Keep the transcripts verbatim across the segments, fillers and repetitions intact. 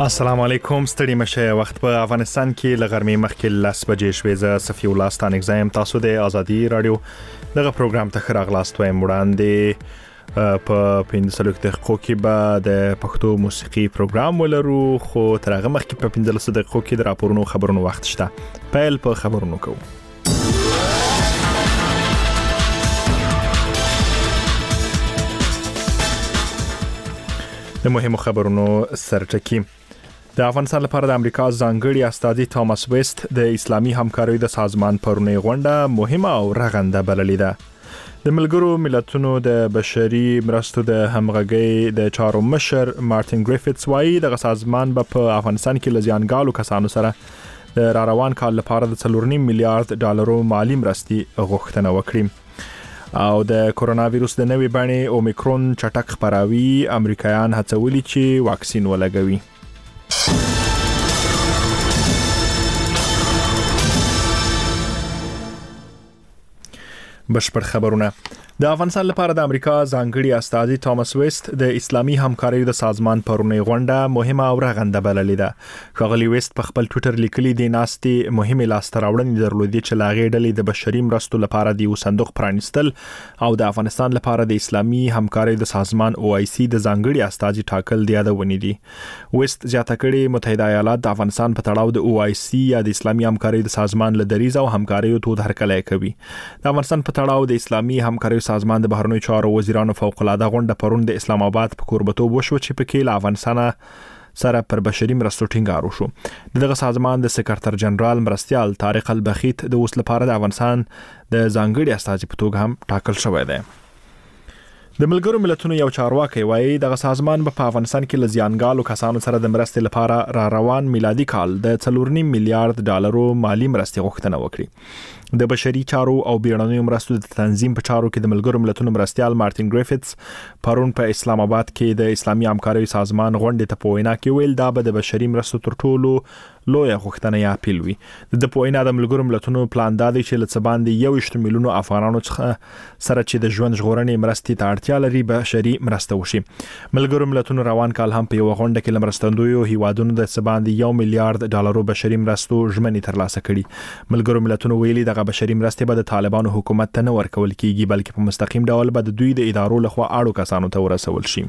السلام علیکم ستړي مشه وخت په افغانستان کې لغرمې مخکې لاس بجې شوې ز صفی الله ستان اگزایم تاسو د ازادي رادیو دغه پروګرام ته خراغلاست وایم وړاندې په پنځلس دقیقو کې به د پښتو موسیقي پروګرام ولرو خو تر هغه مخکې په پنځلس دقیقو کې د راپورونو خبرونو وخت شته پیل په خبرونو کوو. د مهمو خبرونو سرټکی د افغانستان لپاره د امریکا ځانګړي استازي توماس ویست د اسلامي همکارۍ د سازمان پرونی غونډه مهمه او رغنده بللې ده. د ملګرو ملتونو د بشري مرستو د همغږۍ د چارو مشر مارټین ګریفټس وايي د سازمان په افغانستان کې لزیانګالو کسانو سره د را روان کال لپاره د څلور نیم میلیارډ ډالرو مالی مرستې غوښتنه وکړي او د کورونا وایروس د نوې بڼې اومیکرون چټک خپراوي امریکایان هڅولي چې واکسین ولګوي. بشپړ خبرونه. د افغانستان لپاره د امریکا ځانګړي استازي توماس ویست د اسلامي همکارۍ د سازمان پرونی غونډه مهمه او رغنده بللې ده. ښاغلي ویست په خپل ټوئیټر لیکلي دی ناستې مهمه لاستراوړنې درلودې چې لاغې ډلې د بشري مرستو لپاره د یو صندوق پرانیستل او د افغانستان لپاره د اسلامي همکارۍ د سازمان او آی سی د ځانګړي استازي ټاکل دی یادونه دي. ویست زیاته کړي متحده ایالات د افغانستان په تړاو د او آی سی یا د اسلامي همکارۍ د سازمان لدریز او همکارۍ تو هرکلی کوي. د افغانستان په تړاو د اسلامي همکارۍ سازمان د بهرنیو چارو وزیرانو فوق العاده غونډه پرون د اسلام آباد په کوربتوب وشو چې پکې له افغانستان سره پر بشري مرستو ټینګار وشو. دغه سازمان د سکرټر جنرال مرستيال طارق البخیت د اوس لپاره د افغانستان د ځانګړي استازي په توګه هم ټاکل شوی دی. د ملګرو ملتونو یو چارواکي وایي دغه سازمان په افغانستان کې لزیانګالو کسانو سره د مرستې لپاره را روان میلادي کال د څلور نیم میلیارډ ډالرو مالی مرستې غوښتنه وکړي. د بشري چارو او بیړنیو مرستو د تنظیم په چارو کې د ملګرو ملتونو مرستيال مارټین ګریفټس پرون په اسلام آباد کې د اسلامي همکارۍ سازمان غونډې ته په وینا کې ویل دا به د بشري مرستو تر ټولو لوی غوښتنه یا اپیل وي. د پوینا د ملګرو ملتونو پلان دا دی چې لڅ باندې یو شت میلیونو افغانانو څخه سره چې د ژوند ژغورنې مرستې ته اړتیا لري بشري مرسته وشي. ملګرو ملتونو روان کال هم په یو غونډه کې لمرستندوی هیوادونو د سباندې یو میلیارډ ډالرو بشري مرستو ژمنې ترلاسه کړي. ملګرو ملتونو ویلي دغه بشري مرستې به د طالبانو حکومت ته نه ورکول کیږي بلکې په مستقیم ډول به د دوی د ادارو لخوا اړو کسانو ته ورسول شي.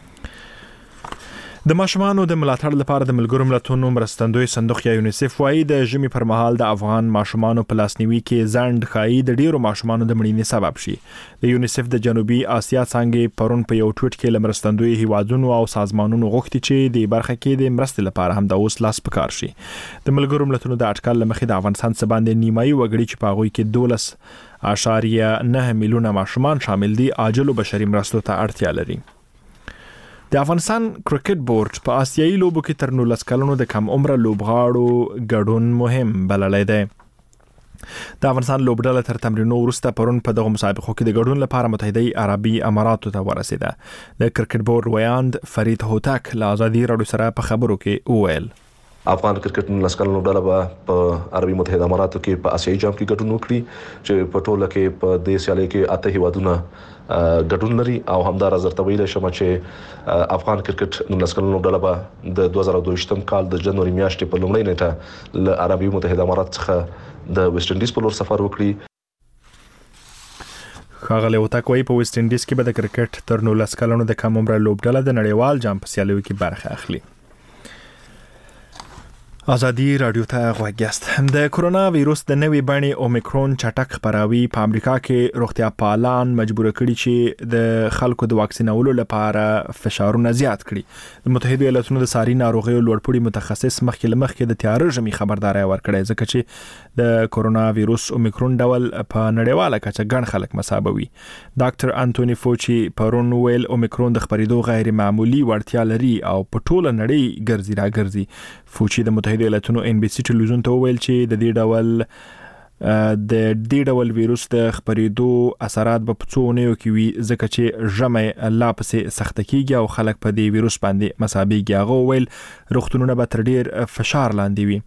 د ماشومانو د ملاتړ لپاره د ملګرو ملتونو مرستندوی صندوق یا یونیسف وايي د ژمي پر مهال د افغان ماشومانو په لاسنیوي کې ځند خایي د ډیرو ماشومانو د مړینې سبب شي. د یونیسف د جنوبي اسیا څنګه پرون په یو ټویټ کې لمرستندوی هیوادونو او سازمانونو غوښتي چې د برخه کې د مرستې لپاره هم د اوس لاس پکار شي. د ملګرو ملتونو د اټکل لمخې د افغانستان سباندې نیمایي وګړي چې په هغه کې دولس اشاریه نه میلیونه ماشومان شامل دي عاجل بشري مرستو ته اړتیا لري. د افغانستان کرکټ بورډ په آسیایي لوبو کې تر نولس کلونو د کم عمره لوبغاړو ګډون مهم بللی دی. د افغانستان لوبډله تر تمرینو وروسته پرون په دغه مسابقو کې د ګډون لپاره متحده عربي اماراتو ته ورسېده. د کرکټ بورډ ویاند فرید هوتک له ازادي رادیو سره په خبرو کې وویل افغان کرکټ نسکل لوبډله به په عربي متحده اماراتو کې په آسیایي جام کې ګډون وکړي چې په ټوله کې په دې سیالي کې اته هیوادونه ګډون لري او همدار زرته ویل شم چې افغان کرکټ نسکل لوبډله به د دوه زره دوه کال د جنوري میاشتې په لومړۍ نیټه له عربي متحده امارات څخه د ویسټ انډیز په لور سفر وکړي. ښاغلی هوتک وايي په ویسټ انډیز کې به د کرکټ تر نولس کلونو د کم عمره لوبډله د نړیوال جام په سیالیو کې برخه اخلي. ازادي رادیو ته غوږ یاست. د کورونا وایروس د نوې بڼې اومیکرون چټک خپراوي په امریکا کې روغتیا پالان مجبور کړي چې د خلکو د واکسینولو لپاره فشارونه زیات کړي. د متحده ایالاتونو د ساري ناروغیو لوړپوړي متخصص مخکې لمخکې د تیاره ژمي خبرداري ورکړې ځکه چې د کورونا وایروس اومیکرون ډول په نړیواله کچه ګڼ خلک مصابوي. ډاکټر انټونی فوچي پرون ویل اومیکرون د خپرېدو غیر معمولی وړتیا لري او په ټوله نړۍ ګرځي راګرځي. فوچي د متحده ایالاتونو ان بي سي ټلویزیون ته ویل چې د دې ډول د دې ډول وایروس د خپرېدو اثرات به په څو اونیو کې وي ځکه چې ژمی لا پسې سخته کیږي او خلک په دې وایروس باندې مصابېږي. هغه ویل روغتونونه به تر ډیر فشار لاندې وي.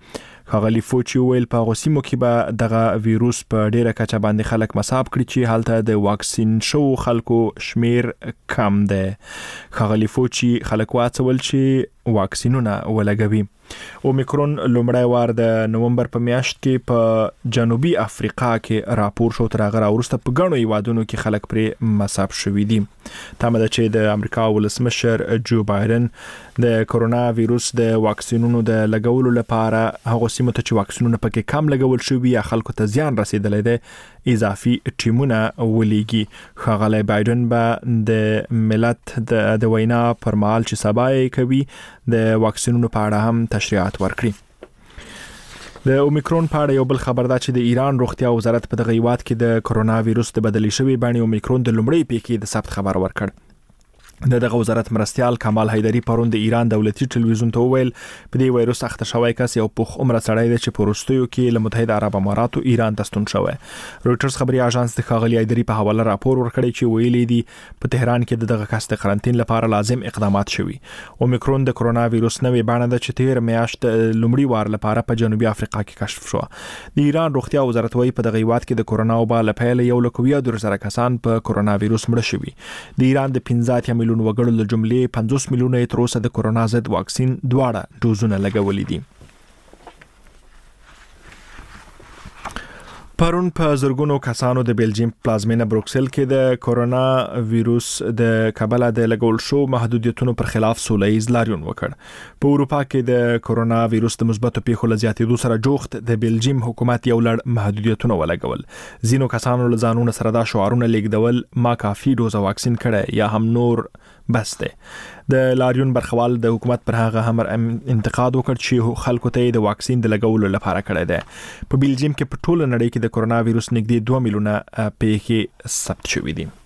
ښاغلي فوچي ویل په غوسیمو کې به دغه ویروس په ډیره کچه باندې خلک مصاب کړي چې حالته د واکسین شو خلکو شمیر کم ده. ښاغلي فوچي خلک واڅول چې واکسینونه ولګوي. اومیکرون لومړی وار د نومبر په میاشت کې په جنوبي افریقا کې راپور شو، تر هغه وروسته په ګڼو هیوادونو کې خلک پرې مصاب شوي دي. تمه ده چې د امریکا ولسمشر جو بایدن د کرونا ویروس د واکسینونو د لګولو لپاره هغه سیمه ته چې واکسینونه پکې کم لګول شوي یا خلکو ته زیان رسیدلی دی اضافي ټیمونه ولېږي. ښاغلی بایدن به د ملت د وینا پر مهال چې سبا یې کوي د واکسینونو په اړه هم تشریحات ورکړي. د اومیکرون په اړه یو بل خبر دا چې د ایران روغتیا وزارت په دغه هیواد کې د کرونا ویروس د بدلی شوی بڼې اومیکرون د لومړۍ پیښې د ثبت خبر ورکړ. د دغه وزارت مرستیال کمال حیدری پرون د ایران دولتي ټلویزیون ته وویل په دې وایروس اخته شوی کس یو پوخ عمر سړی دی چې په وروستیو کې له متحده عرب اماراتو ایران ته ستون شوی. رويټرز خبري اژانس د ښاغلي حیدری په حواله راپور ورکړی چې ویلي دي په تهران کې دغه کس د قرنټین لپاره لازم اقدامات شوي. اومیکرون د کرونا ویروس نوې بڼه ده چې تیر میاشت لومړی وار لپاره په جنوبي افریقا کې کشف شو. د ایران روغتیا وزارت وايي په دغه هیواد کې د کرونا وبا له پیل یو لک ویا د زره کسان په کرونا ویروس مړه شوي. د ایران د پنځه میلیون وګړو له جملې پنځوس میلیونه تر اوسه د کرونا ضد واکسین دواړه ډوزونه لګولې دي. پرون په زرګونو کسانو د بلجیم پلازمینه بروکسل کې د کرونا ویروس د کبله د لګول شو محدودیتونو پر خلاف سولهییز لاریون وکړ. په اروپا کې د کرونا ویروس د مثبتو پیښو له زیاتېدو سره جوخت د بلجیم حکومت یو لړ محدودیتونه ولګول. ځینو کسانو له ځانونو سره دا شعارونه لیږدول ما کافي ډوزه واکسین کړی یا هم نور بس ده. د لاریون برخوال د حکومت پر هغه هم انتقاد وکړ چې خلکو ته د واکسین د لګولو لپاره کړی دی. په بلجیم کې په ټوله نړۍ کې د کرونا ویروس نږدې دوه میلیونه پیښې ثبت شوې دي.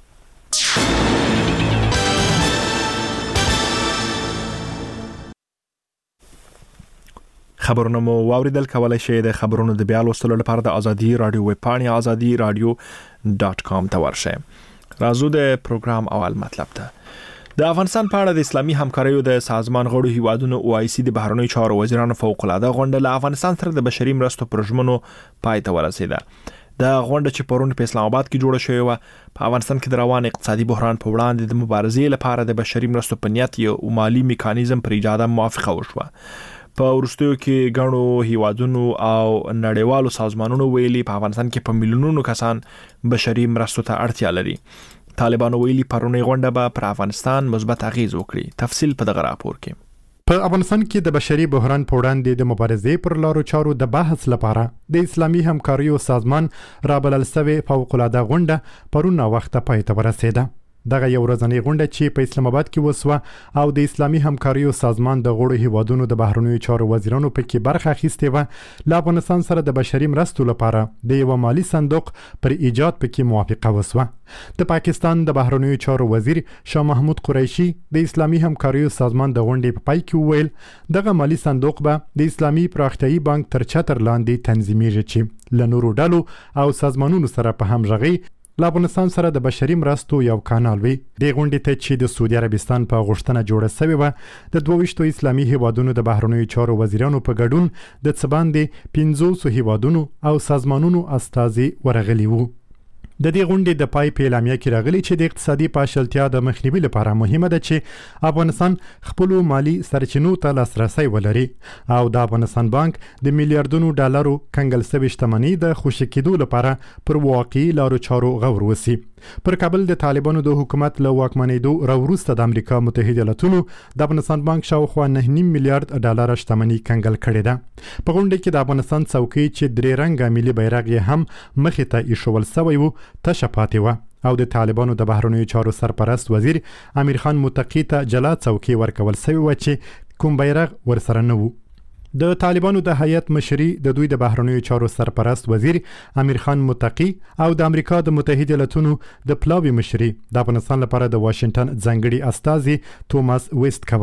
خبرونه مو واوریدل. کولای شئ د خبرونو د بیا لوستلو لپاره د ازادي رادیو ویب پاڼې ازادي رادیو ډاٹ کام ته ورشئ. راځو د پروګرام اول مطلب ته. د افغانستان په اړه د اسلامي همکاریو د سازمان غړو هیوادونو او آی سی د بهرنیو چارو وزیرانو فوق العاده غونډه له افغانستان سره د بشري مرستو پروژمنو پای ته ورسیده. د غونډه چې پرون په اسلام آباد کې جوړه شوې و په افغانستان کې د روان اقتصادي بحران په وړاندې د مبارزې لپاره د بشري مرستو په نیت یو مالی میکانیزم پر ایجاد موافقه وشوه. په وروستیو کې غنو هیوادونو او نړیوالو سازمانونو ویلي په افغانستان کې په میلیونونو کسان بشري مرستو ته اړتیا لري. طالبانو ویلي پرونی غونډه به پر افغانستان مثبت اغیز وکړي. تفصیل په دغه راپور کې. په افغانستان کې د بشري بحران په وړاندې د مبارزې پر لارو چارو د بحث لپاره د اسلامي همکاریو سازمان رابلل شوی فوق العاده غونډه پرون وخت پای ته ورسیده. دغه یو ورځنی غونډه چې په اسلام آباد کې وسوه او د اسلامي همکاریو سازمان د غړو هیوادونو د بهرنیو چارو وزیرانو پکې برخه اخیستې و. له افغانستان سره د بشري مرستو لپاره د یو مالی صندوق پر ایجاد پکې موافقه وسوه. د پاکستان د بهرنیو چارو وزیر شاه محمود قریشي د اسلامي همکاریو سازمان د غونډې په پای کې وویل دغه مالی صندوق به د اسلامي پراختیایي بانک تر چتر لاندې تنظیمیږي چې له نورو ډلو او سازمانونو سره په همغږي له افغانستان سره د بشري مرستو یو کانال وي. د غونډې ته چې د سعودي عربستان په غوښتنه جوړه شوې وه د دوه ویشتو اسلامي هیوادونو د بهرنیو چارو وزیرانو په ګډون د څه باندې پنځوسو هیوادونو او سازمانونو استازي ورغلي وو. د دې غونډې د پای په اعلامیه کې راغلي چې د اقتصادي پاشلتیا د مخنیوي لپاره مهمه ده چې افغانستان خپل مالی سرچینو ته لاسرسي ولري او د افغانستان بانک د میلیارډونو ډالرو کنګل شوی شتمنۍ د خوشی کېدو لپاره پر واقعي لارو چارو غور وسی. پر کابل د طالبانو د حکومت له واکمنېدو راوروسته د امریکا متحده ایالاتونو د افغانستان بانک شاوخوا نه نیم میلیارډ ډالر شتمنۍ کنګل کړې ده. په غونډه کې د افغانستان څوکۍ چې درې رنګه ملي بیرغ یې هم مخې ته ایښول شوی و تشه پاتې وه او د طالبانو د بهرنیو چارو سرپرست وزیر امیر خان متقی ته جلا څوکۍ ورکول شوی و چې کوم بیرغ ورسره نه و. د طالبانو د هیئت مشري د دوی د بهرنیو چارو سرپرست وزیر امیر خان متقی او د امریکا د متحده ایالاتونو د پلاوي مشري د افغانستان لپاره د واشنگټن ځانګړي استازي توماس ویست کوله.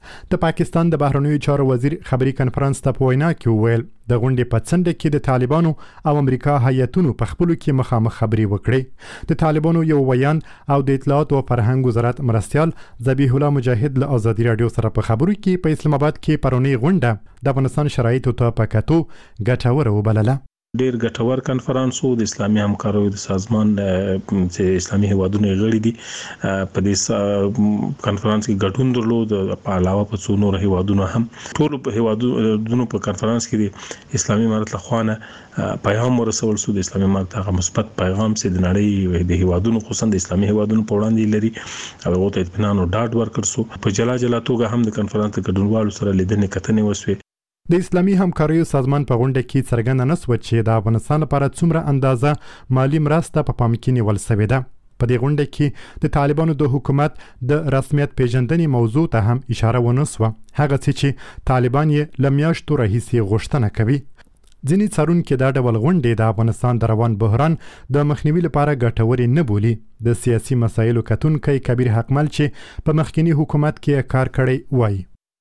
د پاکستان د بهرنیو چارو وزیر خبري کنفرانس ته په وینا کې وویل د غونډې په څنډه کې د طالبانو او امریکا هیئتونو په خپلو کې مخامخ خبرې وکړې. د طالبانو یو ویان او د اطلاعات او فرهنګ وزارت مرستیال ذبیح الله مجاهد له آزادي رادیو سره په خبرو کې په اسلام آباد کې پرونی غونډه د افغانستان شرایطو ته په کتو ګټوره وبلله. ډیر ګټور کنفرانس وو. د اسلامي همکاریو د سازمان چې اسلامي هیوادونو غړي دي په دې کنفرانس کې ګډون درلود. په علاوه په څو نور هیوادونو هم ټول په هیوادونو په کنفرانس کې د اسلامي امارت له خوانه پیغام ورسول شو. د اسلامي امارت هغه مثبت پیغام چې د نړۍ د هیوادونو خصوصا د اسلامي هیوادونو په وړاندې لري هغه ته اطمینان او ډاډ ورکړ شو. په جلا جلا توګه هم د کنفرانس د ګډونوالو سره لیدنې کتنې وسوي. د اسلامي همکاریو سازمان په غونډه کې څرګنده نسوه چې د افغانستان لپاره څومره اندازه مالی مرسته په پام کې نیول شوې ده. په دې غونډه کې د طالبانو د حکومت د رسمیت پیژندنې موضوع ته هم اشاره ونسوه، هغه څه چې طالبان یې له میاشتو راهیسې غوښتنه کوي. ځینې څارونکي دا ډول غونډې د افغانستان د روان بحران د مخنیوي لپاره ګټورې نه بولي. د سیاسي مسایلو کتونکی کبیر حقمل چې په مخکنی حکومت کې کار کړی وایي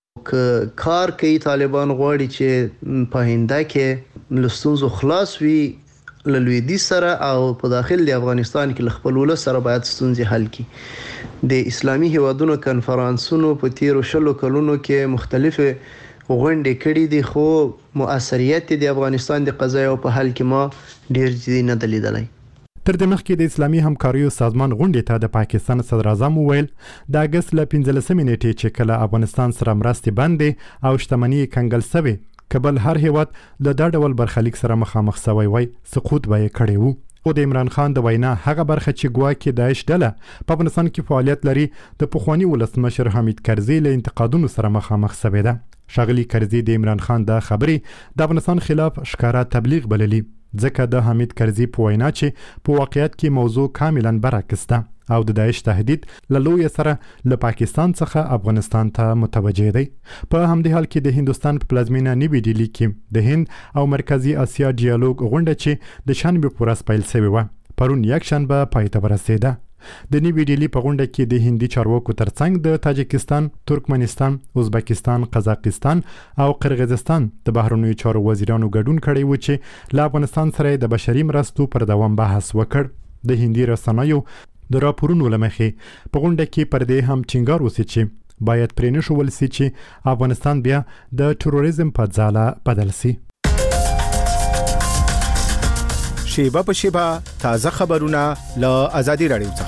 که کار کوي طالبان غواړي چې په هنده کې لستونزو خلاص وي له لویدیځ سره او په داخل د افغانستان کې خپل ولس سره باید ستونزې حل کړي. د اسلامي هیوادونو کنفرانسونو په تیرو شلو کلونو کې مختلفه غونډې کړې دي خو مؤثریت د افغانستان د قضایو په حل کې ما ډیر جدي نه دلیدلی. تر دې مخکې د اسلامي همکاریو سازمان غونډې ته د پاکستان صدر اعظم وویل د اګست له پنځلسمې نیټې چې کله افغانستان سره مرستې بندې او شتمنۍ کنګل شوې کبل هر هیواد له دا ډول برخلیک سره مخامخ شوی وای سقوط به یې کړی وو. او د عمران خان د وینا هغه برخه چې ګواکې داعش ډله په افغانستان کې فعالیت لري د پخوانی ولسمشر حمید کرزي له انتقادونو سره مخامخ شوی ده. ښاغلي کرزي د عمران خان د خبرې د افغانستان خلاف ښکارا تبلیغ بللی ځکه د حمید کرزي په وینا چې په واقعیت کې موضوع کاملا برعکس ده او د داعش تهدید له لوی سره له پاکستان څخه افغانستان ته متوجه دی. په همدې حال کې د هندستان په پلازمینه نیوی ډیلی کې د هند او مرکزی اسیا ډیالوګ غونډه چې د شنبه په ورځ پیل شوې و پرون یک شنبه پای ته ورسېده. د نیوی ډیلی په غونډه کې د هندي چارواکو ترڅنګ د تاجکستان، ترکمنستان، ازبکستان، قزاقستان او قرغیزستان د بهرنیو چارو وزیرانو ګډون کړی و چې له افغانستان سره د بشري مرستو پر دوام بحث وکړ. د هندي رسنیو د راپورونو له مخې په غونډه کې پر دې هم ټینګار وسي چې باید پرې نه ښودل سي چې افغانستان بیا د تروریزم په ځاله بدل سي. شیبه په شیبه تازه خبرونه له آزادي رادیو څخه.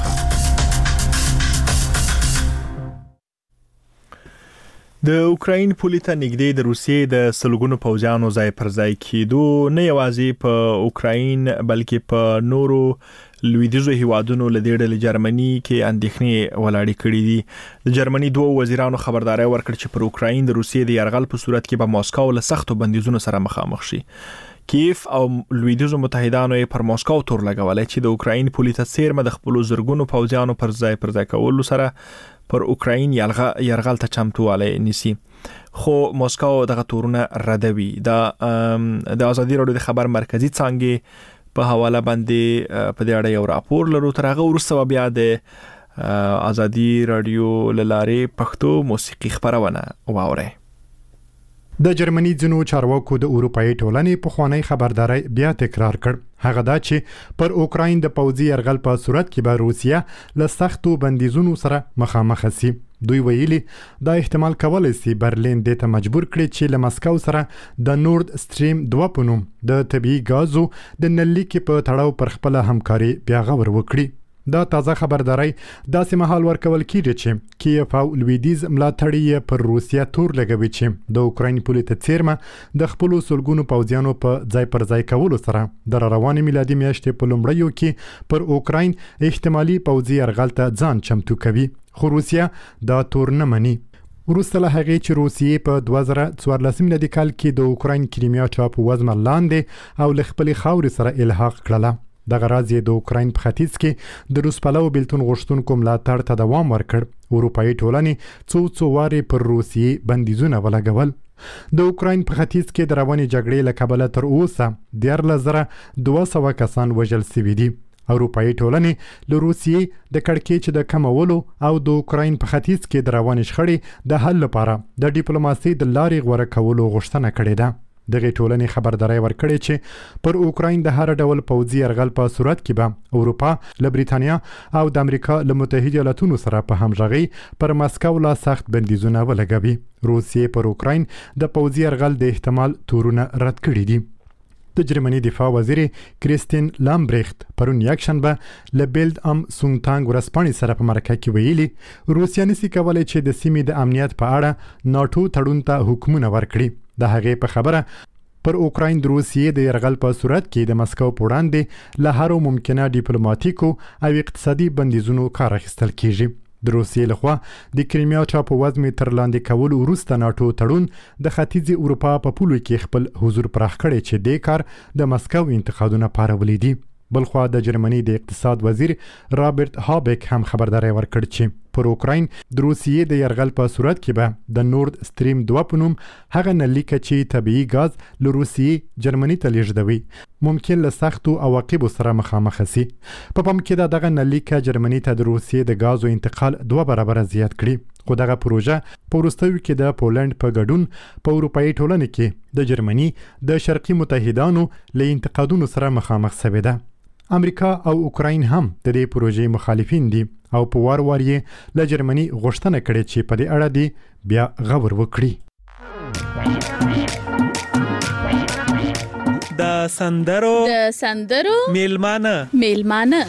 د اوکراین پولې ته نږدې د روسیې د سلګونو پوځیانو ځای پر ځای کېدو نه یوازې په اوکراین بلکې په نورو لویدیځو هیوادونو له دې ډلې جرمني کې اندېښنې ولاړې کړې دي. د جرمني دوه وزیرانو خبرداري ورکړه چې پر اوکراین د روسیې د یرغل په صورت کې به ماسکو له سختو بندیزونو سره مخامخ شي. کیف او لویدیځو متحدانو یې پر ماسکو تور لګولای چې د اوکراین پولې ته سیرمه د خپل زرګونو پوځیانو پر ځای پر ځای کولو سره پر اوکراین یرغل ته چمتوالی نیسي. خو ماسکو دغه تورونه ردوي. د آزادي رادیو د خبر مرکزی څانګې په حواله باندې په دې اړه یو راپور لرو. تر هغه وروسته بیا د آزادي رادیو لاره پښتو موسیقي خبرونه واورئ. د جرمني ځینو چارواکو د اروپאי ټولنې په خوانی خبرداري بیا تکرار کړ. هغه دا چې پر اوکراین د پوځي یرغل په صورت کې به روسیا له سختو بندیزونو سره مخامخ شي. دوی ویلي دا احتمال کولای شي برلین دې ته مجبور کړي چې له مسکو سره د نورد سټریم دوه په نوم د طبيعي غازو د نللیک په تړاو پر خپل همکاري بیا غور وکړي. دا تازه خبرداري داسې مهال ورکول کیږي چې کیف او لویدیز ملاتړي پر روسیا تور لګوي چې د اوکراین پولې ته څیرمه د خپل سلګونو پوځیانو په ځای پر ځای کولو سره د رواني میلادي میاشتې په لومړیو کې پر اوکراین احتمالي پوځي یرغل ته ځان چمتو کوي. خو روسیا دا تور نه مني. وروسته له هغې چې روسیې په دوه زره څوارلسم میلادي کال کې د اوکراین کریمیا ټاپو وزمه لاندې او له خپلې خاورې سره الحاق کړله. دغه راز یې د اوکراین په ختیځ کې د روس پلو بیلتون غوښتونکو ملاتړ ته دوام ورکړ. اروپאי ټولنې څو څو وارې پر روسیې بندیزونه ولګول. د اوکراین په ختیځ کې د روانې جګړې له کبله تر اوسه دیارلس زره دوه سوه کسان وژل شوي دي. اروپאי ټولنې له روسیې د کړکېچ د کمولو او د اوکراین په ختیځ کې د روانې شخړې د حل لپاره د ډیپلوماسۍ د لارې غوره کولو غوښتنه کړې ده. دغه ټولنې خبرداري ورکړې چې پر اوکراین د هر ډول پوځي یرغل په صورت کې به اروپا له بریتانیا او د امریکا له متحده ایالاتونو سره په همغږي پر مسکو لا سخت بندیزونه ولګوي. روسیې پر اوکراین د پوځي یرغل د احتمال تورونه رد کړي دي. د جرمني دفاع وزیر کریستین لامبریخت پرون یکشنبه له بیلد ام سونګټانګ ورسپانې سره په مرکه کې ویلي روسیا نشي کولای چې د سیمې د امنیت په اړه ناتو تړون ته حکمونه ورکړي. د هغې په خبره پر اوکراین د روسیې د یرغل په صورت کې د مسکو په وړاندې له هرو ممکنه ډیپلوماټیکو او اقتصادي بندیزونو کار اخیستل کیږي. د روسیې لخوا د کریمیا چاپووزمې تر لاندې کول وروسته ناتو تړون د ختیځې اروپا په پولو کې خپل حضور پراخ کړی چې د کار د مسکو انتقادونه پارولې دي. بلخوا د جرمني د اقتصاد وزیر رابرټ هابک هم خبرداري ورکړ چې پر اوکراین د روسیې د یرغل په صورت کې به د نورد سټریم دوه په نوم هغه نلیکه چې طبيعي غاز له روسیې جرمني ته لیږدوي ممکن له سختو عواقبو سره مخامخ شي. په پام کې دغه نلیکه جرمني ته د روسیې د غازو انتقال دوه برابر زیات کړي. خو دغه پروژه په وروستیو کې د پولند په ګډون په اروپאי ټولنه کې د جرمني د شرقي متحدانو له انتقادونو سره مخامخ شوې ده. امریکا او اوکراین هم د دې پروژې مخالفین دي او په وار وار یې له جرمني غوښتنه کړې چې په دې اړه دی بیا غور وکړي. د سندرو د سندرو میلمانه میلمانه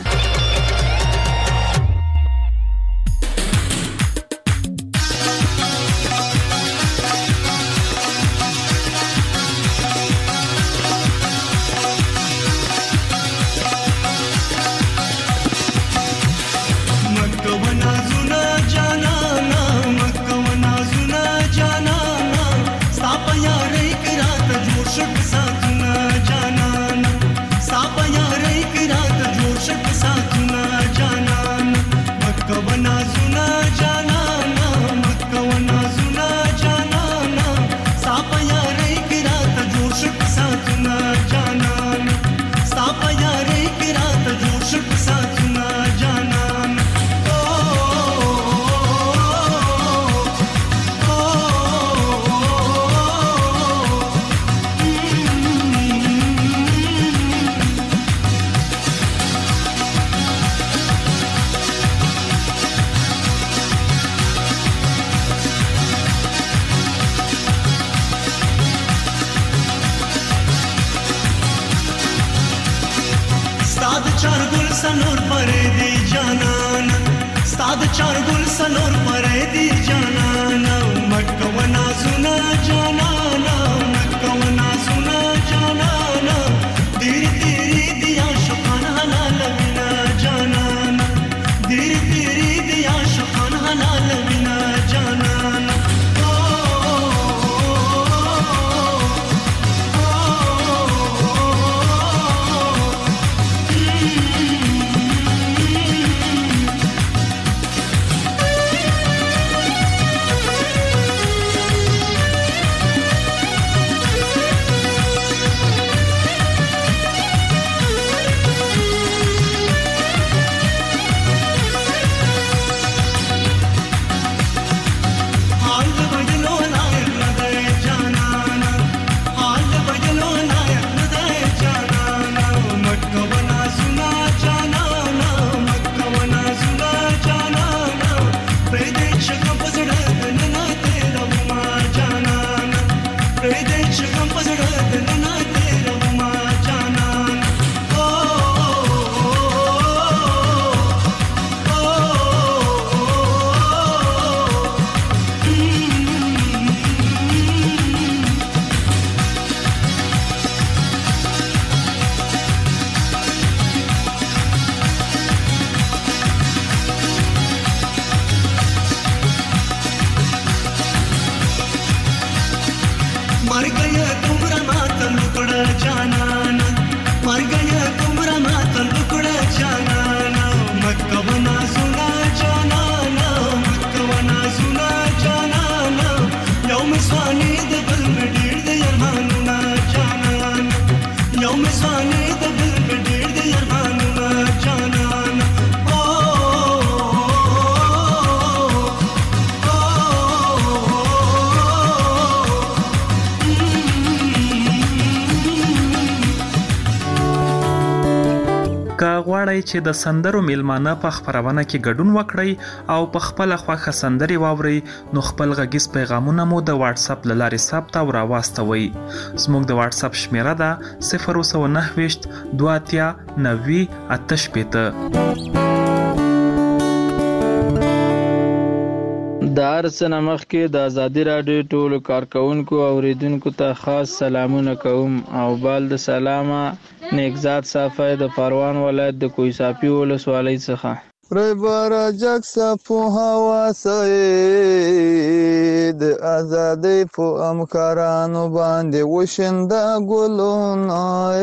Yo me sane the bil me dir de yarmanu na که غواړئ چې د سندرو میلمانه په خپرونه کې ګډون وکړئ او په خپل خوښه سندرې واورئ نو خپل غږیز پیغامونه مو د واتس اپ له لارې ثبت او راواستوئ. زموږ د واتس اپ شمیره ده صفر سو نهه ویشت دوه اتیا نوي اته شپېته. د هرڅه نه مخکې د ازادي راډیو ټولو کارکونکو او اوریدونکو ته خاص سلامونه کوم او بال د سلامه نیکزاد صافی د پروان ولایت د کوی صافی ولسوالۍ څخه ری بارا جگ سپو هوا سید ازادي په امکارانو باندې وشنده ګلونه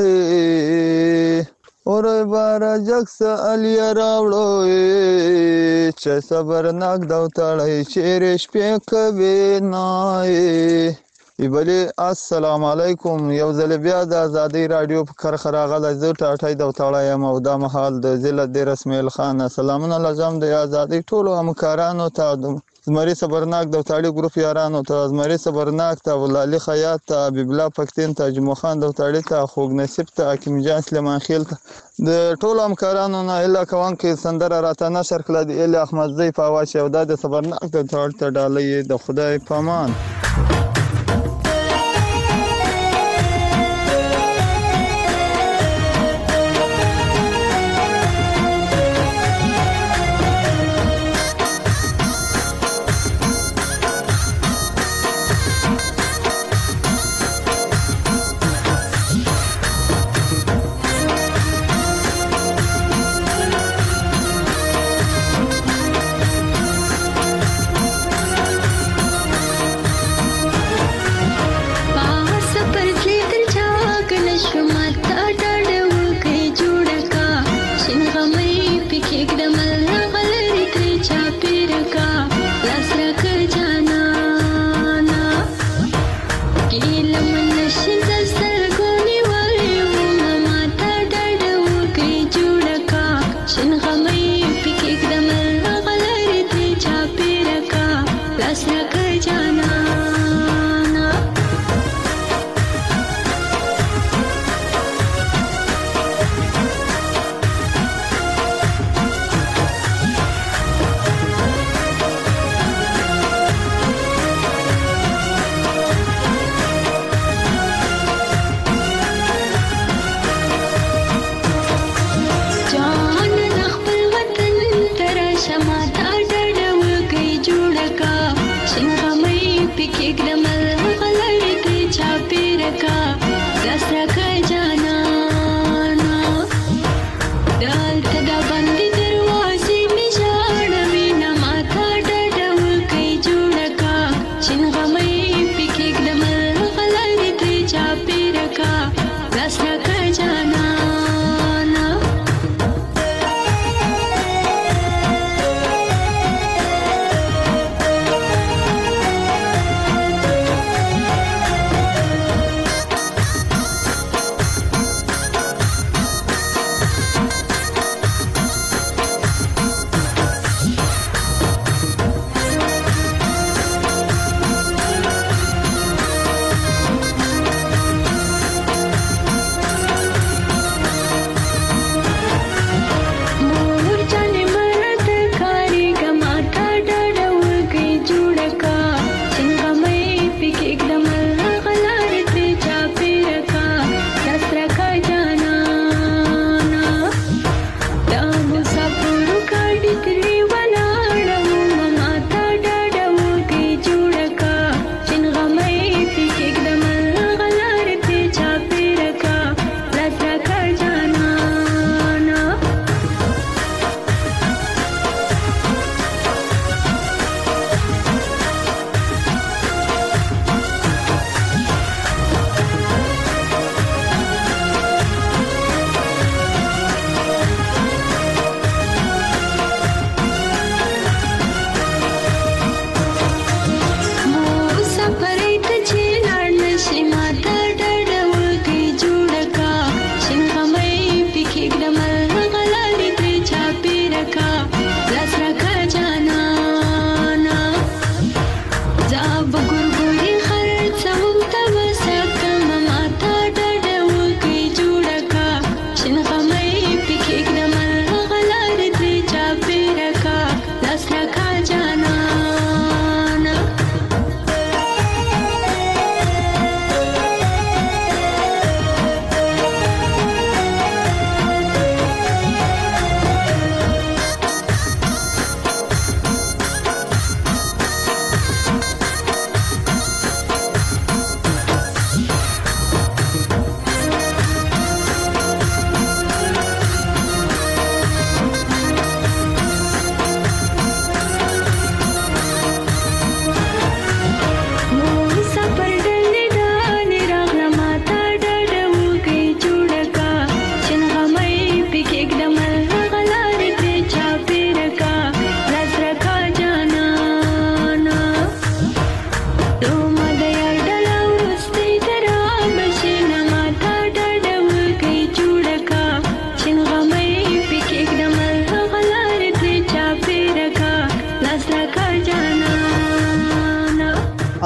اورای بارا جگ سا علیا راوړو چې صبرناک دو تړی چیرې شپې کوي نای ایبلی. السلام علیکم. یو ځل بیا د ازادي رادیو په کرخه راغلی زه ټاټی دو تړی یم او دا مهال د ضلع د رسمیل خان سلامونه لازم د ازادي ټولو همکارانو ته زمری صبرناک د تاړي ګروپ یارانو ته زمری صبرناک ته ولالي خیاط ته حبیب الله پښتين ته جمعه خان د تاړي ته خوګ نصیب ته حکیم جان سلیمان خیل ته د ټولو همکارانو نه اله کوان کې سندره راته نشر کړل د اله احمد زی په واچ او د صبرناک د تاړي ته ډالې د خدای پامان.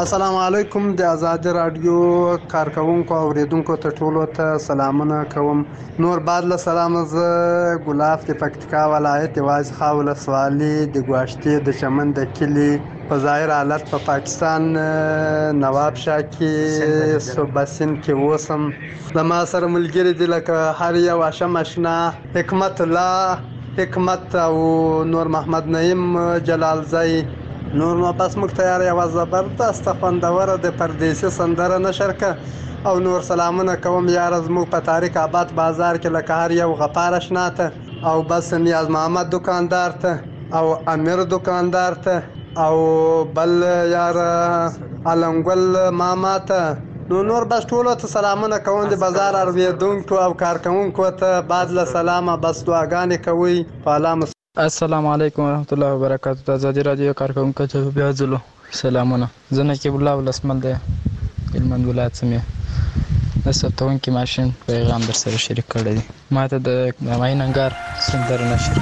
السلام علیکم د آزاد رادیو کارکونکو او اوریدونکو ته ټولو ته سلامونه کوم. نور بعد له سلام ز ګلاب د پکتیکا ولایت واز خاوله سوالی د ګواشتي د چمن د کلی په ظاهر حالت په پا پاکستان نواب شاه کې صوباسین کې وسم د ما سره ملګری دی لکه هر یو آشم آشنا حکمت الله حکمت او نور محمد نعیم جلال زئی. نور نو پس موږ تیار یو زبردست خوندوره د پردیسي سندره نشر ک او نور سلامونه کوم یار زموږ په تاریخ آباد بازار کې لکه هر یو غفار شناته او بس نیاز محمد دکاندار ته او امیر دکاندار ته او بل یار علنګل ماما ته. نو نور بس ټولو ته سلامونه کوم د بازار ارویدونکو او کارکونکو ته بعد له سلامه بس دعاګانې کوي په الله. السلام علیکم ورحمت الله وبرکاتہ. د آزادي رادیو کارکونکو ته بیا ځلو سلامونه. زه نقیب الله ولسمل د هلمند ولایت سمې د ثبتونکي ماشین پیغام در سره شریک کړی دی. ما ته د ماین انګار سندره نشر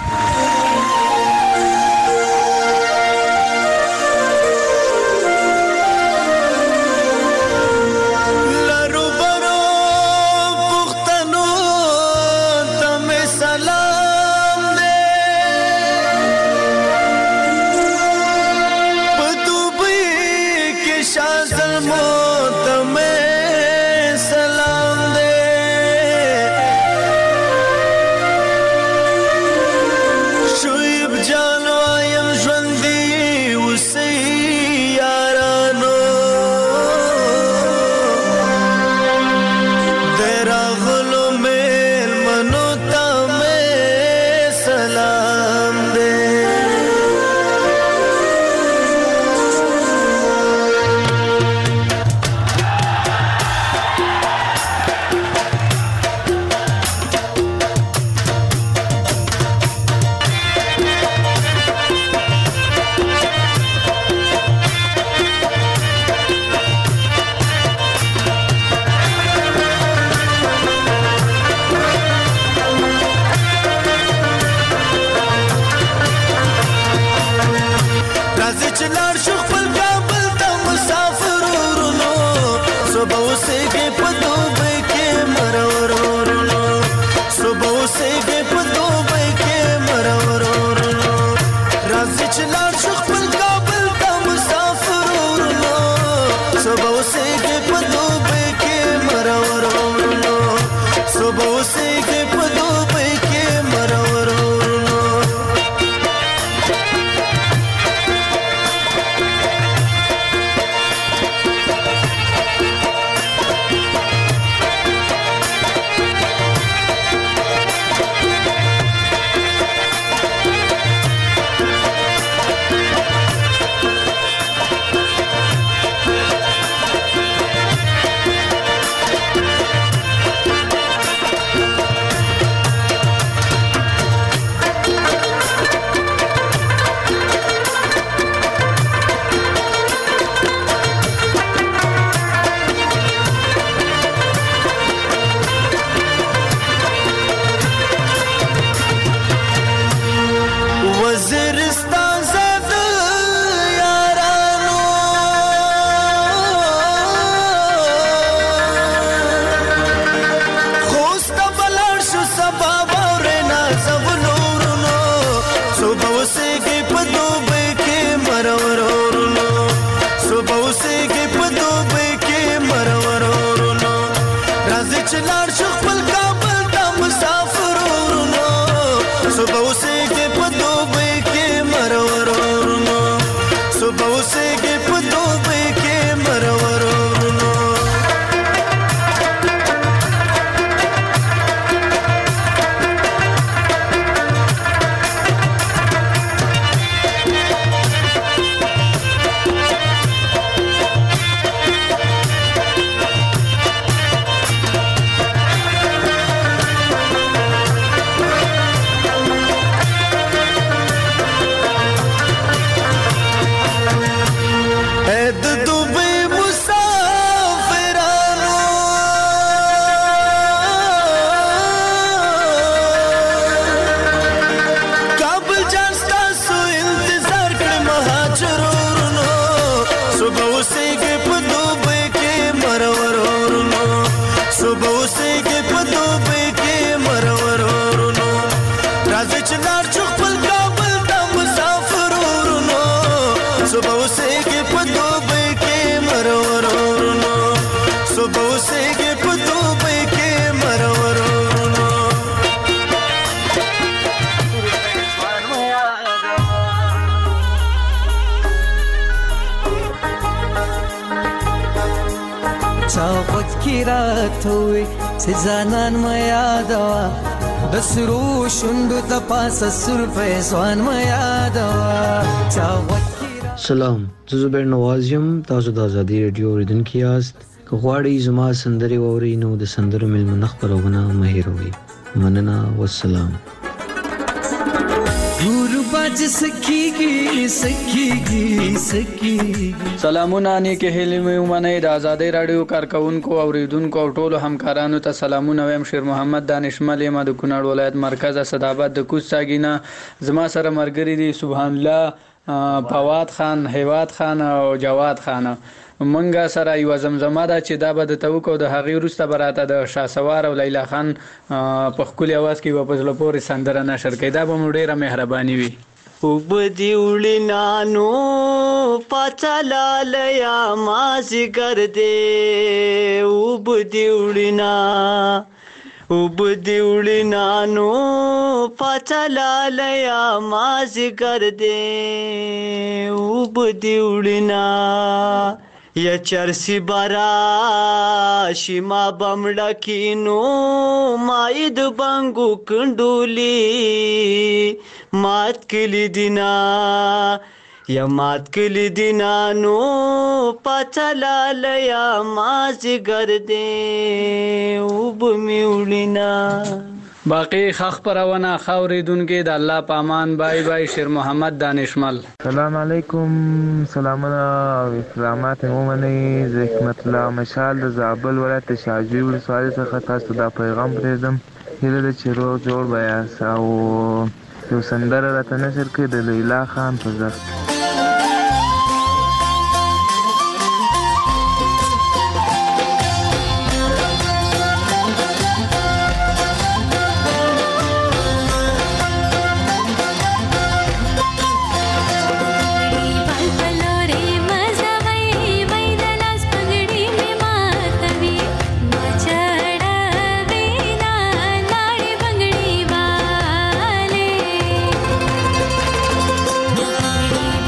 راته وي چې ځانان مې یادوه د سرو شونډو د پاسه سور فیضوان مې یادوه چا غوږ سلام، زه زبیر نواز یم. تاسو د ازادي رادیو اوریدونکي یاست. که غواړئ زما سندرې واورئ نو د سندرو میلمنه خپرونه مه هېروئ. مننه، والسلام. سلامونه نیکه هیلې مې ومنئ. د ازادۍ راډیو کارکونکو اوریدونکو او ټولو همکارانو ته سلامونه وایم. شیر محمد دانشمل یم د کونړ ولایت مرکز اسداباد د کوز ساګینه. زما سره ملګري دي سبحان الله، فواد خان، هیواد خان او جواد خان. منګه سره یو زمزمه ده چې دا به د توکو د هغې وروسته براته د شاسوار او لیلا خان په ښکلي اواز کې په زړه پورې سندره نشر کړي. دا به مو ډېره مهرباني وي. وبدي وړینانو پاتلالیا مازیګر دې وبدي وړینا وبدي وړینانو پاتلالیا مازیګر دې وبدي وړینا یا چرسی برا شیما بمړه کینو ماید بنګو کندولی مات کلی دینا یا مات کلی دینا نو پاتلال یا مازیګر دې وب میولینا. باقی خخ پرونه خوریدونکو د الله پامان. بای بای. شیر محمد دانشمل. سلام علیکم. سلامونه او اسلامات مومنی. زه حکمت الله مشال د زابل ولایت شاجوی ولسوالۍ څخه تاسو دا پیغام پرېږدم. هیله ده چې روغ جوړ به یاست او یو سندره راته نشر کړئ د لیلا خان په غږ. Bye.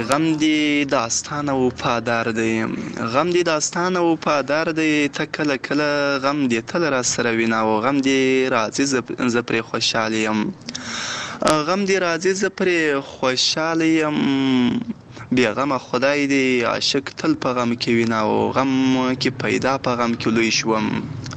غم دې داستان او وفادار دی غم دې داستان او وفادار دی ته کله کله غم دې تل را سره وینا او غم دې راځي زه پرې خوشحاله یم غم دې راځي زه پرې خوشحاله یم بیغمه خدای دی عاشق تل په غم کې وینا او غم کې پیدا په غم کې لوی شوم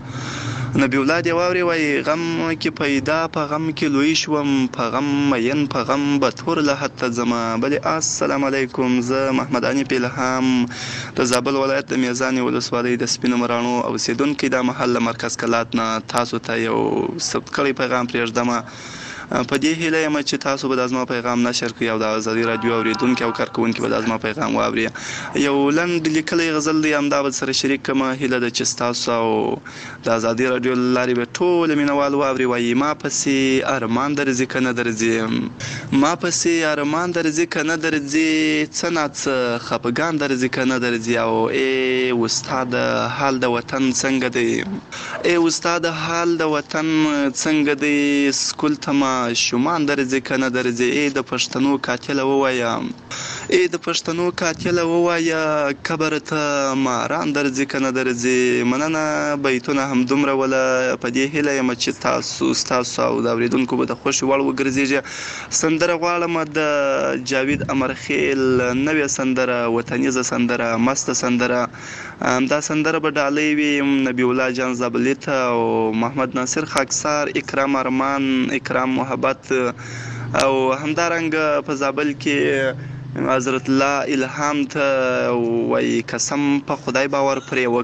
نبی الله دی واوري وای غم کې پیدا په غم کې لوی شوم په غم مین په غم به تور له حتی زما بل السلام علیکم زه محمد انی پیلهام د زابل ولایت د میزان ولسوالۍ د سپینو مرانو اوسیدونکو د محله مرکز کلات نه تاسو ته یو ثبت کړی پیغام پرېږدم په دې هیله یم چې تاسو به د ازما پیغام نشر کړئ او د ازادي رادیو اوریدونکو او کارکونکو به د ازما پیغام واوري یو لنډ لیکلی غزل دی همدا به سره شریک کړم هیله ده چې تاسو او د ازادي رادیو لارې به ټول مینوال واوري وایي ما پسې ارمان درځي که نه درځي ما پسې ارمان درځي که نه درځي څه ناڅه خفګان درځي که نه درځي او ای استاد حال د وطن څنګه دی ای استاد حال د وطن څنګه دی سکول ته شومان درځي که نه درځي ای د پښتنو قاتله ووایه ای د پښتنو قاتله ووایه قبر ته ماران درځي که نه درځي مننه بیتونه همدومره وله په دې هیله یم چې تاسو ستاسو او د اورېدونکو به د خوښې وړ وګرځېږي سندره غواړم د جاوید امرخیل نوې سندره وطنیزه سندره مسته سندره دا سندره به ډالۍ وي نبی الله جان زابلي ته او محمد ناصر خاکسار اکرام ارمان اکرام محبت او همدارنګه په زابل کې حضرت الله الهام ته وایي قسم په خدای باور پرې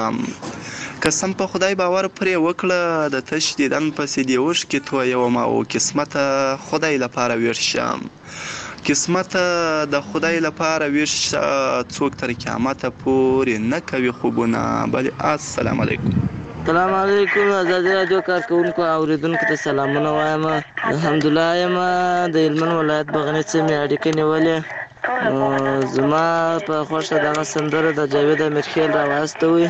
وکړه قسم په خدای باور پرې وکړه د تش دیدن پسې دې اوښکې تویوم او قسمت خدای لپاره ویښ شم قسمت د خدای لپاره ویښ څوک تر قیامته پورې نه کوي خوبونه بل السلام علیکم السلام علیکم ازادي رادیو کارکونکو اوریدونکو ته سلامونه وایم الحمدلله یم د هلمند ولایت بغنیت څخه مې اړیکه نیولې زما په خوښه دغه سندره د جاوید امیرخیل راوستوي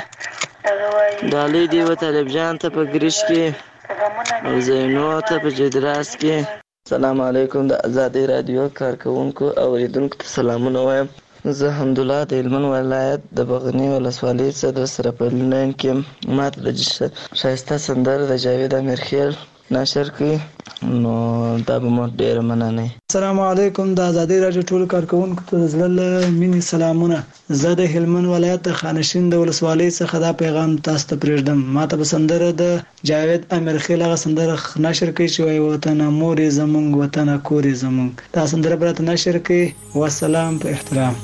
ډالۍ دی و طالب جان ته په ګریش کې او زینو ته په جدراس کې السلام علیکم د ازادي رادیو کارکونکو اوریدونکو ته سلامونه وایم زه الحمدلله د هلمند ولایت د بغنی ولسوالۍ څخه سره په لین کې ماته د ښایسته سندره د جاوید امیرخیل نشر کړي نو دا به مو ډېره مننه السلام علیکم د ازادي رادیو ټول کارکونکو ته زړه له مینې سلامونه زه د هلمند ولایت د خانشین د ولسوالۍ څخه دا پیغام تاسو ته پرېږدم ماته به سندره د جاوید امیرخیل هغه سندره نشر کړي چې وایي وطن مور زمونږ وطن کور زمونږ دا سندره به راته نشر کړي والسلام په احترام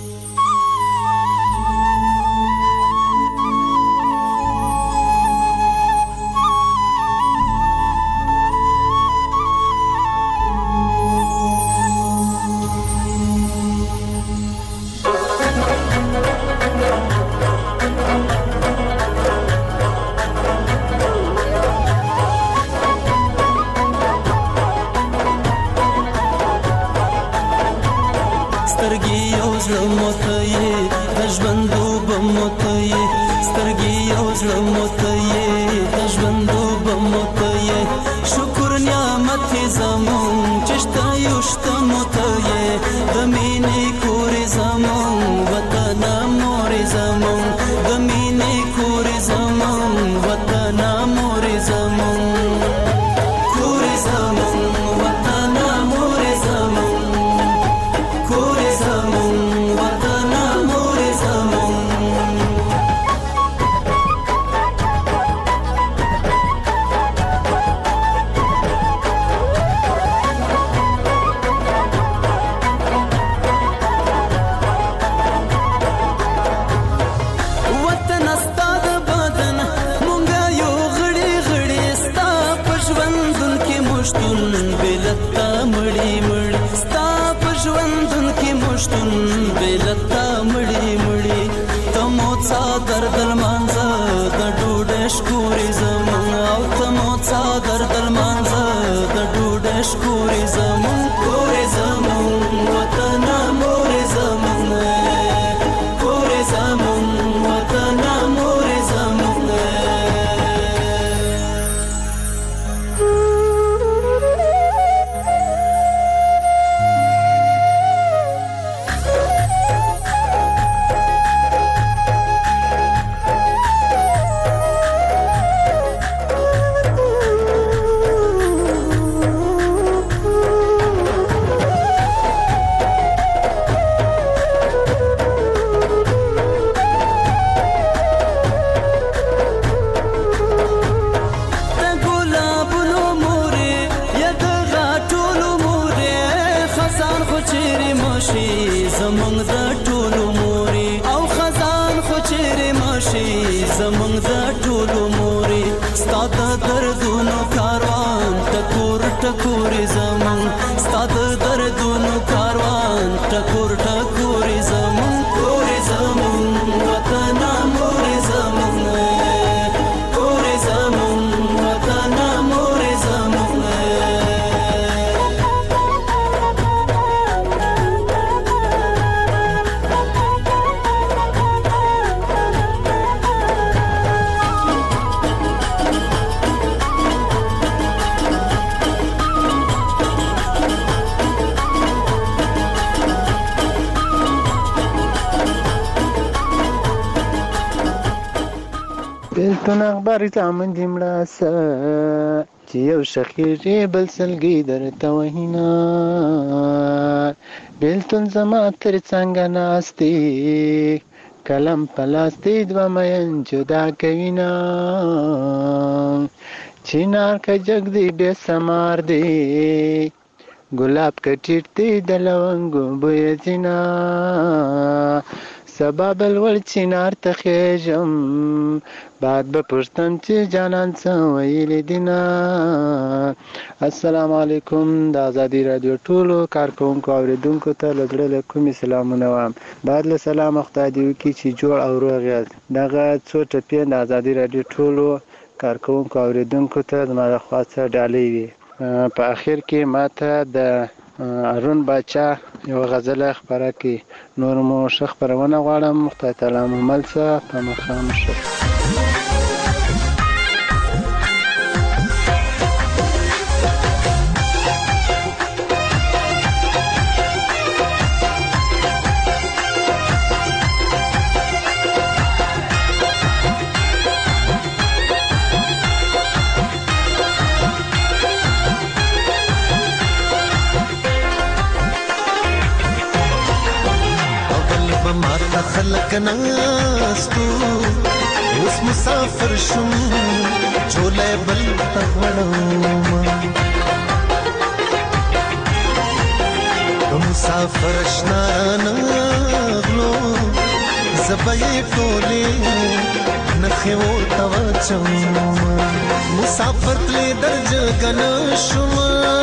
بیلتون اخبار زامن جمله سه چې یو شخیږي بل سلګي درته وهینا بیلتون زما تر څنګه ناستې کلم پلاستې دوه مین جدا کوینا چینار که جگ دی بے سمار دی گلاب که ټیټ دی د لونګو بوی زینا سبا بلول چینار ته خیژم بعد به پرستم چې جانان څه ویلی دینا. السلام علیکم. د آزادی رادیو ټولو کارکونکو اوریدونکو ته له زړه له کومې سلامونه وایم. بعد له سلامه خدای دې وکړي چې جوړ او روغ یاست. دغه څو ټپې د آزادی رادیو ټولو کارکونکو اوریدونکو ته زما د خوا څخه ډالۍ وي. په اخر کې ماته د ارون باچا یو غزله خبره کې نور مو ښه خپرونه غواړم. خدای تعالی مو مل څه په مخام شه. خلق ناستو اوس مسافر شم چولې بل تغړم مسافر اشنا نغلو زبې ټولې نخې ورته واچم مسافر تلې درج غنا شم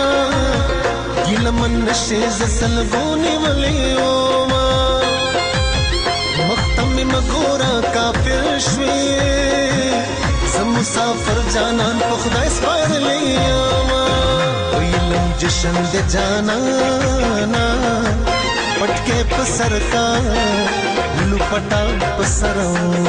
ګلمن نشي زسل غونې ولې مګورا کافر شوي زم مسافر جانان په خدای سپارلې ما ویلم جشن د جانانا پټکه په سر کا لو پټا په سر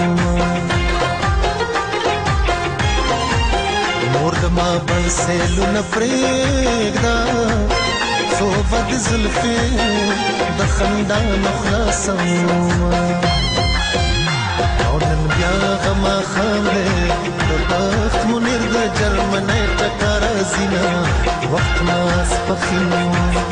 نور د ما بنسه لو نفرېدا سو ود زلفې د خندان خلاصم بیا غما خامله د بخت منیر د جرمنی ټکر زینا وخت ما سپخینو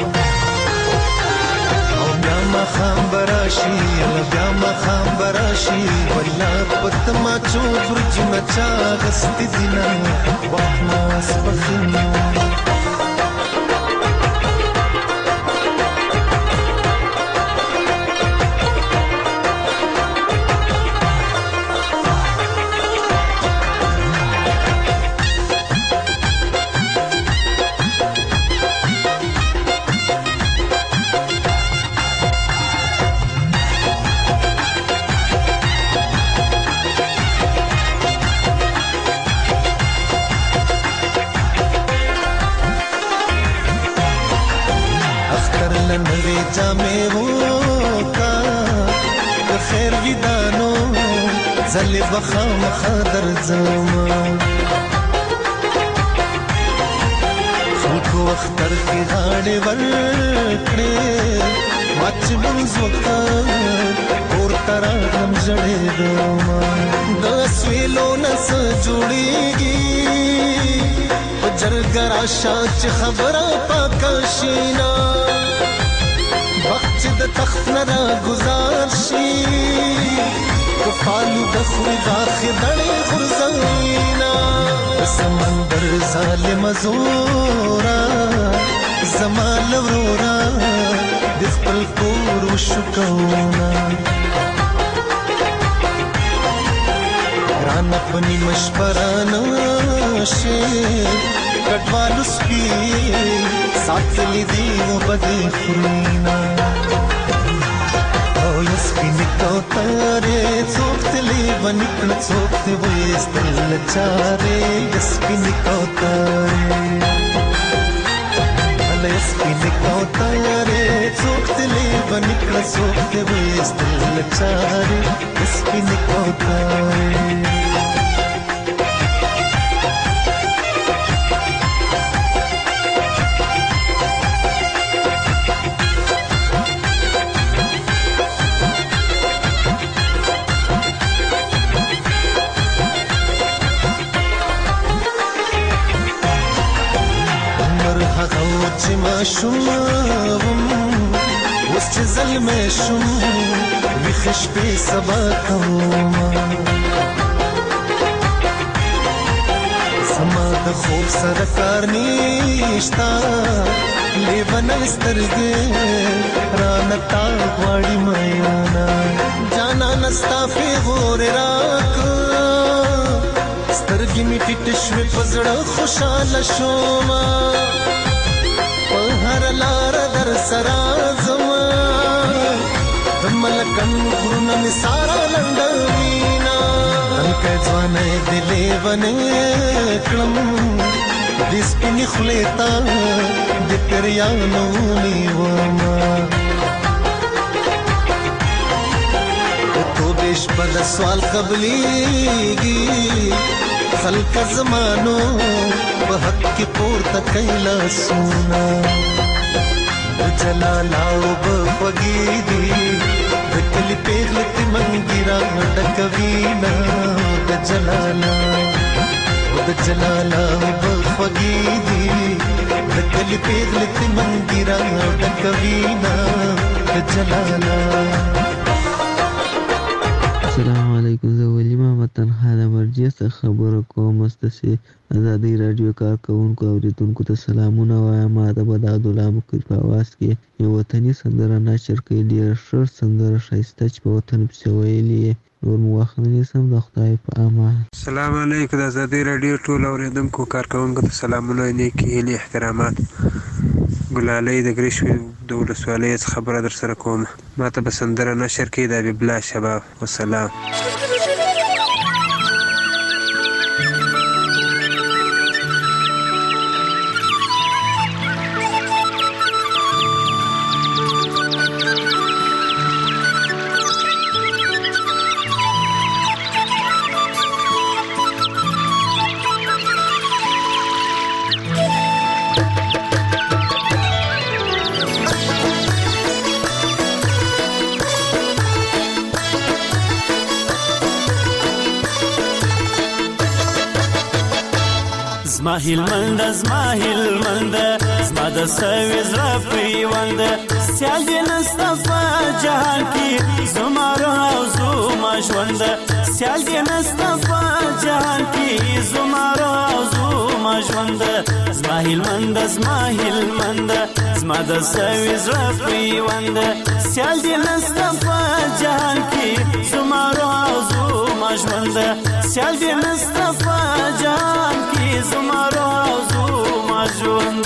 او بیا ما خام براشي بیا ما خام براشي ولا پت ما چو برج نچا غست دینا وخت ما سپخینو زلی بخام خادر زما خلکو اختر کی غاڑی ورکڑی مچ بنز وقت اور تراغم جڑی دوما دس ویلو نس جوڑی گی جرگر آشاچ خبر پاکاشینا وقت د تخت نرا گزار شی فالو دخوی داخی دڑی خرزینا سمندر ظالم زورا زمال ورورا دخپل کور وشکونا رانا پنی مشپرانا شیر کٹوالو سپی ساتھ لی دیو بدی خرینا یسپینی کوتاره څوک تلی ونکړ څوک ته وېستل چاره یسپینی کوتاره ال یسپینی کوتاره څوک تلی ونکړ څوک ته وېستل چاره یسپینی کوتاره ماشوم وم اوس چې ظلمې شوم ویښ شپې سبا کوم زما د خوب سره کار نشتا لیونۍ سترګې رانه تا غواړي میانا جانانه ستا پیغورې راکړه سترګې مې ټیټې شوې په زړه خوشحاله شومه په هره لاره در سره ځمه د ملکن غرونه مې سارا لنډوینه تنکی ځوانۍ دې لیونۍ کړم دې سپینې خولې ته د پیریانو نیومه شپه د سوال قبلېږي خلک زمانو په حق کې پورته کوي لاسونه د جلالا اوبه خوږې دي د کلي پېغلې تې منګي راډکوینه د جلالا د جلالا اوبه خوږې دي د کلي پېغلې تې منګي راډکوینه د جلالا. السلام علیکم، زه ولی محمد تنها د مرجع څخه خبره کوم. ستاسې ازادي راډیو کارکوونکو اورېدونکو ته سلامونه وایم. ما د بدعبدالله مقر په اواز کې یو وطني سندره نشر کړې، ډېره ښه سندره ښایسته چې په وطن پسې ویلې یې. نور مو وخت نه نیسم، د خدای په امان. السلام علیکم، د ازادي راډیو ټولو اورېدونکو کارکوونکو ته سلامونه، نیکې هیلې، احترامات. ګلالۍ د ګرشوي د ولسوالۍ څخه خبره در سره کوم. ما ته به سندره نشر کړي د حبیب الله شباب. والسلام. زما هلمند زما هلمند زما د سوي زړه پیوند سیال دې نسته په جهان کې زما روح او زما ژوند سیال دې نسته په جهان کې زما روح او زما ژوند زما هلمند زما هلمند زما د سوي زړه پیوند سیال دې نسته په جهان کې زما روح او زما ژوند سیال دې نسته په جهان کې زما روح او زما ژوند.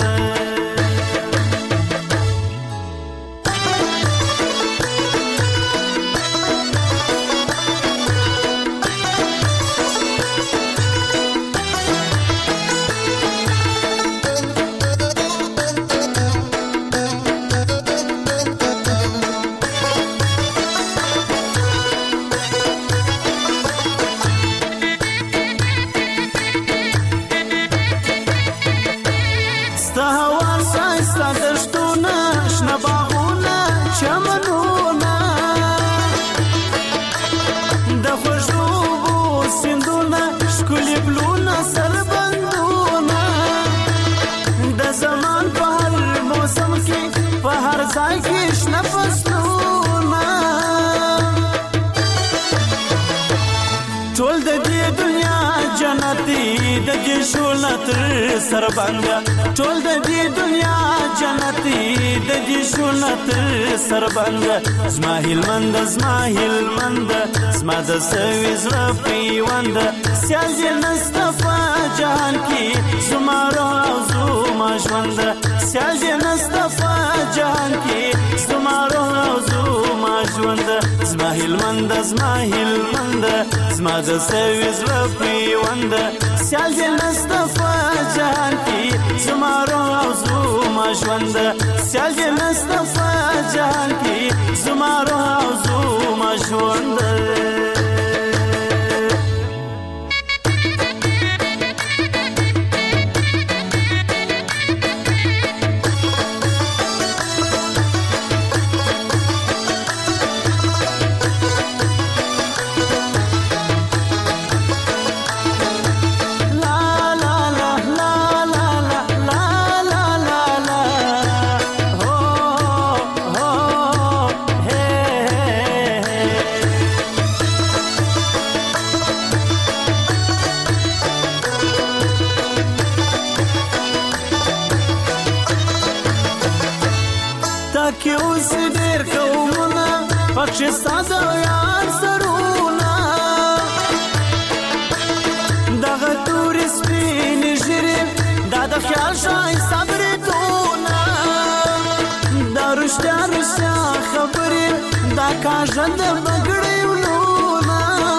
سربنګ ټول د دې دنیا جنتي د دې شونت سربنګ زما هلمند زما هلمند زما د سوي زړه پیوند سیال دې نسته په جهان کې زما روح او زما ژوند سیال دې نسته په جهان کې زما روح او زما ژوند زما هلمند زما هلمند زما د سوي زړه پیوند سیال دې نسته په جهان کې زما روح او زما ژوند سیال دې نسته په جهان کې زما روح او زما ژوند. ډکې اوس ډېر قومونه پکښې ستا د یار سرونه دغه تورې سپینې ږیرې دا د خیال ښایسته بریتونه دا رښتیا رښتیا خبرې دا کاږه د بګړۍ ولونه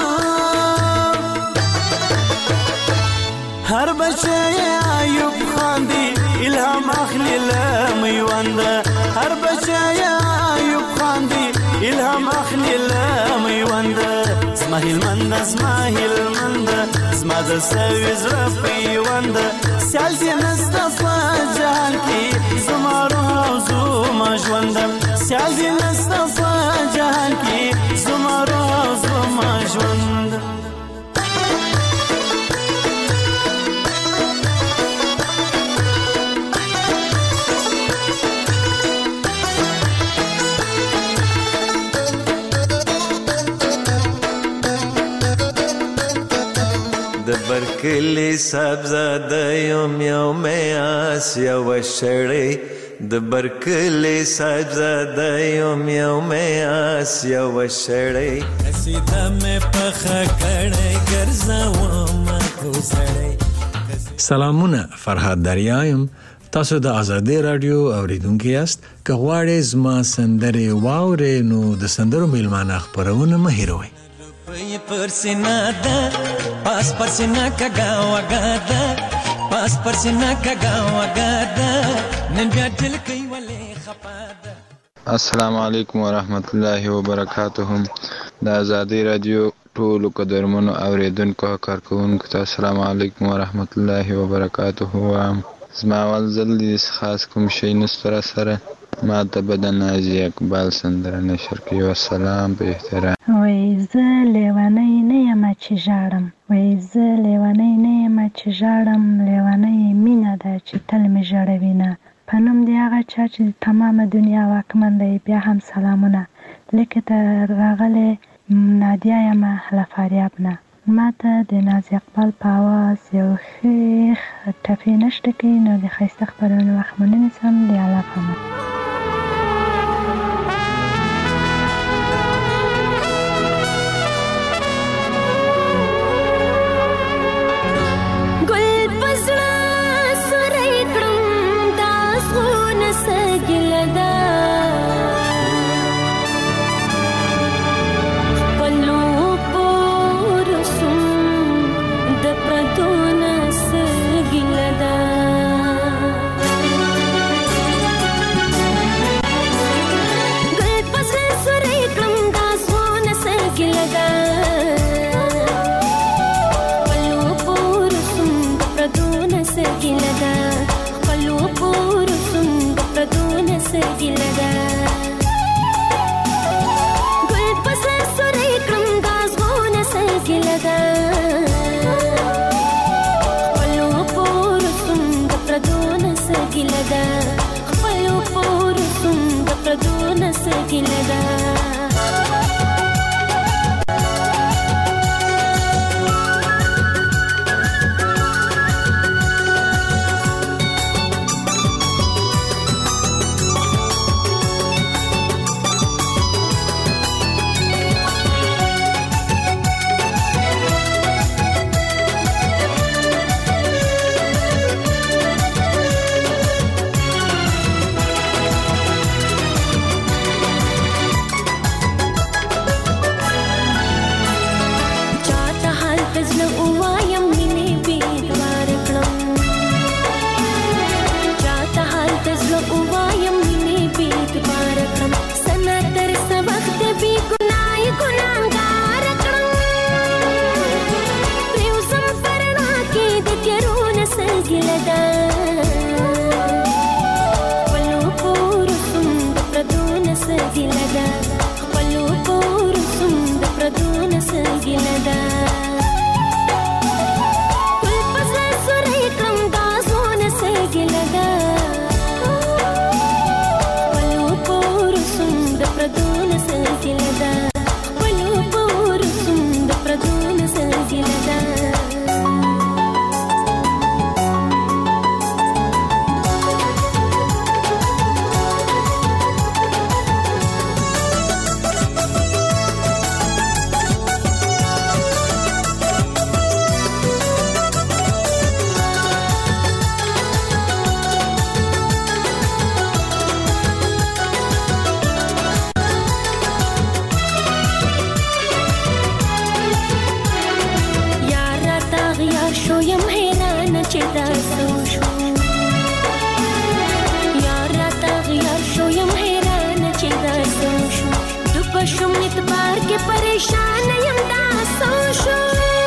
هر بچی ایوب خان دی الهام اخلي له میونده هر بچی ایوب خان دی الهام اخلي له میونده زما هلمنده زما هلمنده زما د سوي زړه پیونده سیال دې نسته په جهان کې زما روح او زما ژونده سیال دې نسته په جهان کې زما روح او زما ژونده د برکلی سبزاده یم یو میاس یو شړی د برکلی سبزاده یم یو میاس یو شړی قصیده مې پخه کړی ګرځوم کوسړی سلامونه فرهاد دریایم تاسو د ازادي رادیو اوریدونکو یاست که غواړئ زما سندرې واورئ نو د سندرو میلمانه خپرونه مه هېروئ پي پرسنا ده پاس پرسنا کګا وګا ده پاس پرسنا کګا وګا ده نن بیا دل کوي ولې خپا ده السلام علیکم ورحمت الله وبرکاته د ازادي رادیو ټولو قدرمنو اوریدونکو کارکونکو ته السلام علیکم ورحمت الله وبرکاته وایم زما اول ځل دې خاص کوم شی نستره سره ما ته بدن نازي اقبال سندره نشر کوي والسلام په احترام وای زه لیونی نه یم چې ژاړم وای زه لیونی نه یم چې ژاړم لیونی مینه ده چې تل مې ژړوي نه په نوم د هغه چا چې تمامه دنیا واکمن دی بیا هم سلامونه لیکې ته راغلی نادیه یم له فاریاب نه ما ته د نازي اقبال په اواز یو ښې ټپې نشته کوي نو د ښایسته خپرونې وخت مو نه نیسم د الله په امان شوم اعتبار کې پریشان یم دا سو شو